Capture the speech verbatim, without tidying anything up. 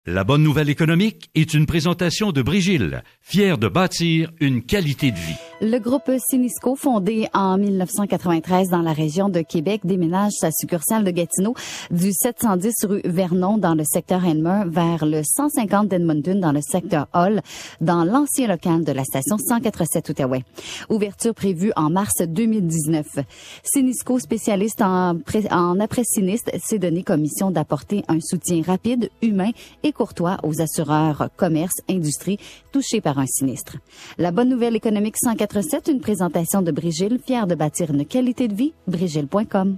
La bonne nouvelle économique est une présentation de Brigil, fier de bâtir une qualité de vie. Le groupe Sinisco, fondé en mille neuf cent quatre-vingt-treize dans la région de Québec, déménage sa succursale de Gatineau du sept cent dix rue Vernon dans le secteur Elmer vers le cent cinquante d'Edmonton dans le secteur Hall, dans l'ancien local de la station cent quatre-vingt-sept Outaouais. Ouverture prévue en mars deux mille dix-neuf. Sinisco, spécialiste en, en après-sinistre, s'est donné comme mission d'apporter un soutien rapide, humain et courtois aux assureurs, commerce, industrie touchés par un sinistre. La bonne nouvelle économique cent quatre-vingt-sept, une présentation de Brigil, fière de bâtir une qualité de vie, brigil point com.